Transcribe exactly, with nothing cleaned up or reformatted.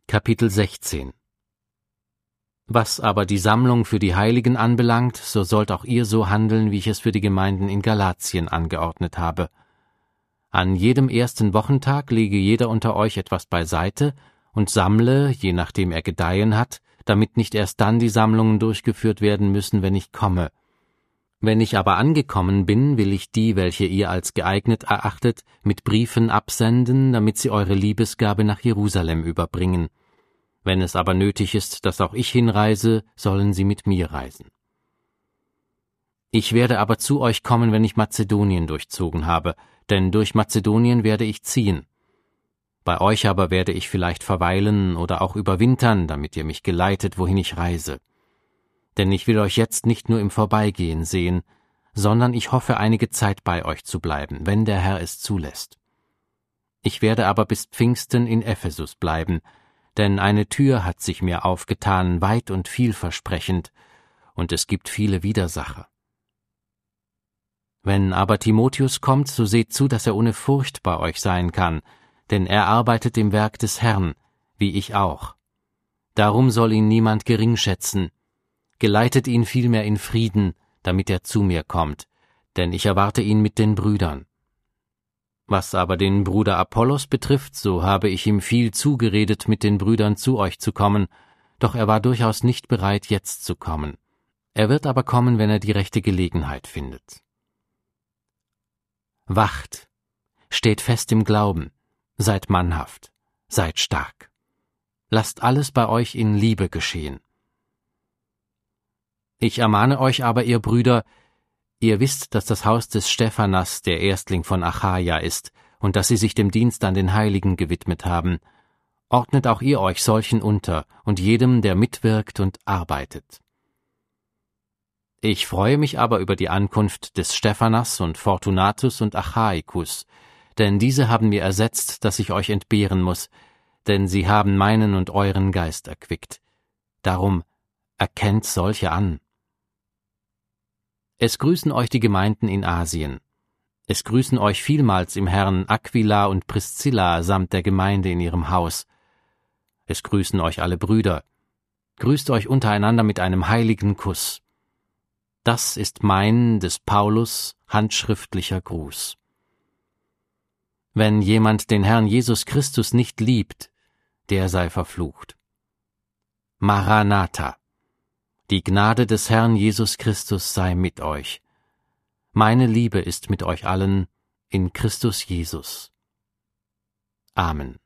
Kapitel sechzehn. Was aber die Sammlung für die Heiligen anbelangt, so sollt auch ihr so handeln, wie ich es für die Gemeinden in Galatien angeordnet habe. An jedem ersten Wochentag lege jeder unter euch etwas beiseite und sammle, je nachdem er gedeihen hat, damit nicht erst dann die Sammlungen durchgeführt werden müssen, wenn ich komme. Wenn ich aber angekommen bin, will ich die, welche ihr als geeignet erachtet, mit Briefen absenden, damit sie eure Liebesgabe nach Jerusalem überbringen. Wenn es aber nötig ist, dass auch ich hinreise, sollen sie mit mir reisen. Ich werde aber zu euch kommen, wenn ich Mazedonien durchzogen habe, denn durch Mazedonien werde ich ziehen. Bei euch aber werde ich vielleicht verweilen oder auch überwintern, damit ihr mich geleitet, wohin ich reise. Denn ich will euch jetzt nicht nur im Vorbeigehen sehen, sondern ich hoffe, einige Zeit bei euch zu bleiben, wenn der Herr es zulässt. Ich werde aber bis Pfingsten in Ephesus bleiben, denn eine Tür hat sich mir aufgetan, weit und vielversprechend, und es gibt viele Widersacher. Wenn aber Timotheus kommt, so seht zu, dass er ohne Furcht bei euch sein kann, denn er arbeitet im Werk des Herrn, wie ich auch. Darum soll ihn niemand geringschätzen. Geleitet ihn vielmehr in Frieden, damit er zu mir kommt, denn ich erwarte ihn mit den Brüdern. Was aber den Bruder Apollos betrifft, so habe ich ihm viel zugeredet, mit den Brüdern zu euch zu kommen, doch er war durchaus nicht bereit, jetzt zu kommen. Er wird aber kommen, wenn er die rechte Gelegenheit findet. Wacht, steht fest im Glauben, seid mannhaft, seid stark. Lasst alles bei euch in Liebe geschehen. Ich ermahne euch aber, ihr Brüder, ihr wisst, dass das Haus des Stephanas der Erstling von Achaia ist und dass sie sich dem Dienst an den Heiligen gewidmet haben. Ordnet auch ihr euch solchen unter und jedem, der mitwirkt und arbeitet. Ich freue mich aber über die Ankunft des Stephanas und Fortunatus und Achaikus, denn diese haben mir ersetzt, dass ich euch entbehren muss, denn sie haben meinen und euren Geist erquickt. Darum erkennt solche an. Es grüßen euch die Gemeinden in Asien. Es grüßen euch vielmals im Herrn Aquila und Priscilla samt der Gemeinde in ihrem Haus. Es grüßen euch alle Brüder. Grüßt euch untereinander mit einem heiligen Kuss. Das ist mein, des Paulus, handschriftlicher Gruß. Wenn jemand den Herrn Jesus Christus nicht liebt, der sei verflucht. Maranatha. Die Gnade des Herrn Jesus Christus sei mit euch. Meine Liebe ist mit euch allen in Christus Jesus. Amen.